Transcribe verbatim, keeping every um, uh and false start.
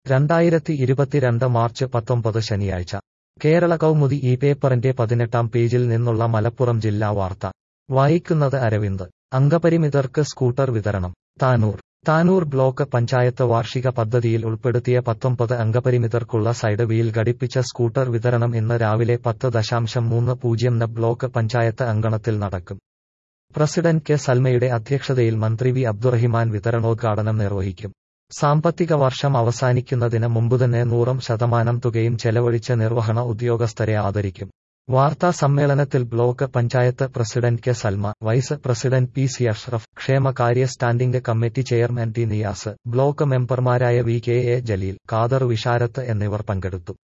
രണ്ടായിരത്തി ഇരുപത്തിരണ്ട് മാർച്ച് പത്തൊമ്പത് ശനിയാഴ്ച കേരള കൗമുദി ഈ പേപ്പറിന്റെ പതിനെട്ടാം പേജിൽ നിന്നുള്ള മലപ്പുറം ജില്ലാ വാർത്ത വായിക്കുന്നത് അരവിന്ദ്. അംഗപരിമിതർക്ക് സ്കൂട്ടർ വിതരണം. താനൂർ താനൂർ ബ്ലോക്ക് പഞ്ചായത്ത് വാർഷിക പദ്ധതിയിൽ ഉൾപ്പെടുത്തിയ പത്തൊമ്പത് അംഗപരിമിതർക്കുള്ള സൈഡ് വീൽ ഘടിപ്പിച്ച സ്കൂട്ടർ വിതരണം ഇന്ന് രാവിലെ പത്ത് ദശാംശം മൂന്ന് പൂജ്യം ന് ബ്ലോക്ക് പഞ്ചായത്ത് അങ്കണത്തിൽ നടക്കും. പ്രസിഡന്റ് കെ സൽമയുടെ അധ്യക്ഷതയിൽ മന്ത്രി വി അബ്ദുറഹിമാൻ വിതരണോദ്ഘാടനം നിർവഹിക്കും. സാമ്പത്തിക വർഷം അവസാനിക്കുന്നതിന് മുമ്പുതന്നെ നൂറ് ശതമാനം തുകയും ചെലവഴിച്ച നിർവഹണ ഉദ്യോഗസ്ഥരെ ആദരിക്കും. വാർത്താ സമ്മേളനത്തിൽ block panchayat president K Salma, vice president P C Ashraf, ക്ഷേമകാര്യ standing committee chairman T Niyas, block മെമ്പർമാരായ V K A Jaleel, Khader Visharath എന്നിവർ പങ്കെടുത്തു.